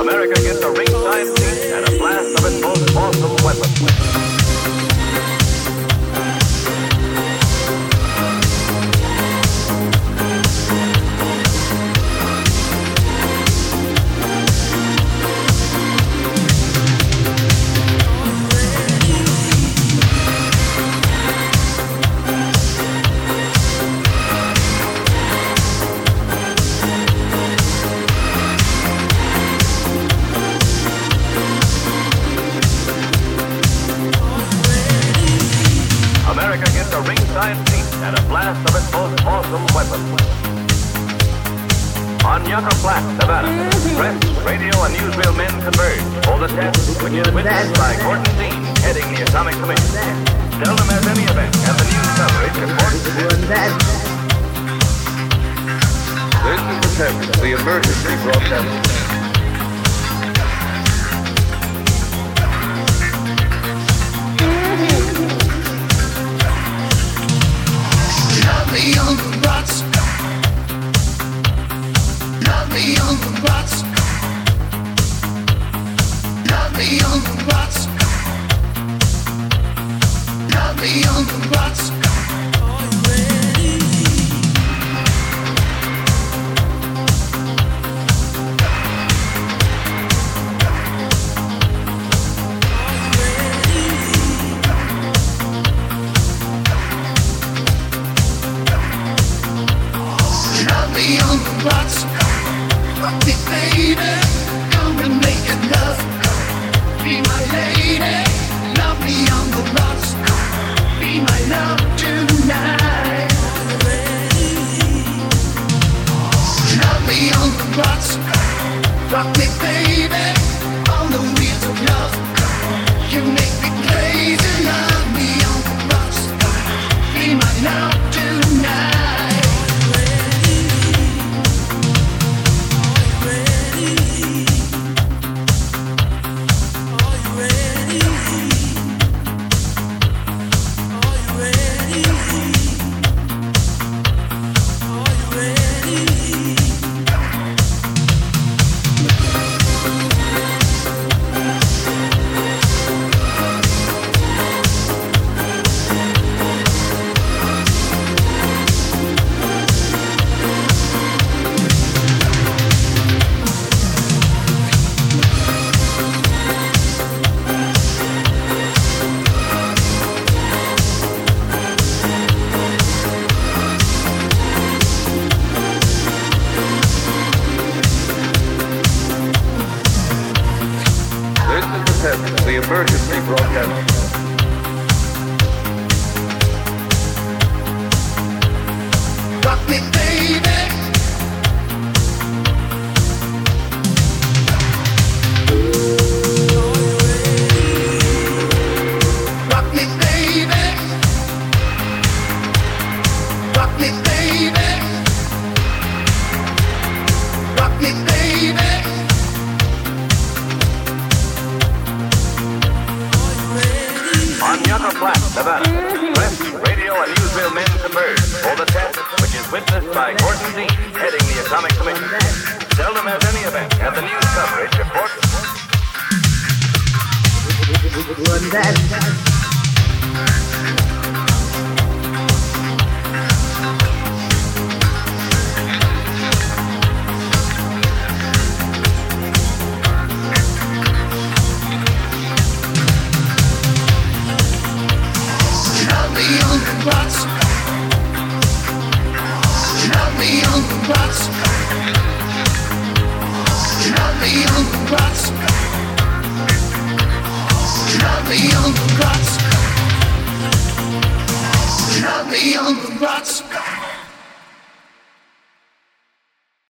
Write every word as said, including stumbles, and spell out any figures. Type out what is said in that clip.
America gets a ringside seat and a blast of its most awesome weapon. America gets a ringside seat and a blast of its most awesome weapon. On Yucca Flat, Nevada, press, radio, and newsreel men converge for the test, which is witnessed by Gordon Dean, heading the Atomic Commission. Seldom has any event and the news coverage reports. This is the test, the emergency broadcast. Love me on the rocks. Love me on the rocks. Love me on the rocks. Love me on the rocks. Me on the rocks, rock me baby, come and make it love. Be my lady, love me on the rocks. Be my love tonight. Love me on the rocks, rock me baby, on the wheels of love. You make me crazy, love me on the rocks. Be my love tonight. The emergency broadcast. Rock me, baby. Rock me, baby. Rock me, baby. Rock me, baby. On Yucca Flat, Nevada, press, radio, and newsreel men converge for the test, which is witnessed by Gordon Dean, heading the Atomic Commission. Seldom has any event and the news coverage reports. Love me on the rocks. Love me on the rocks. Love me on the rocks.